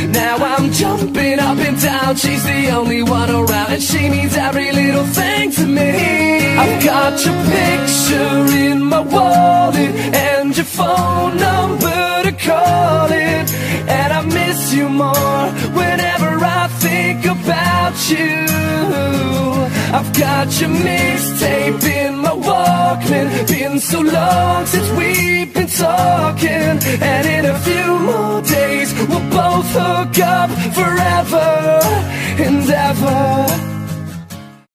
Now I'm jumping up and down, she's the only one around, and she means every little thing to me. I've got your picture in my wallet and your phone number to call it, and I miss you more whenever I think about you. I've got your mixtape in my Walkman. Been so long since we've been talking, and in a few more days we'll both hook up forever.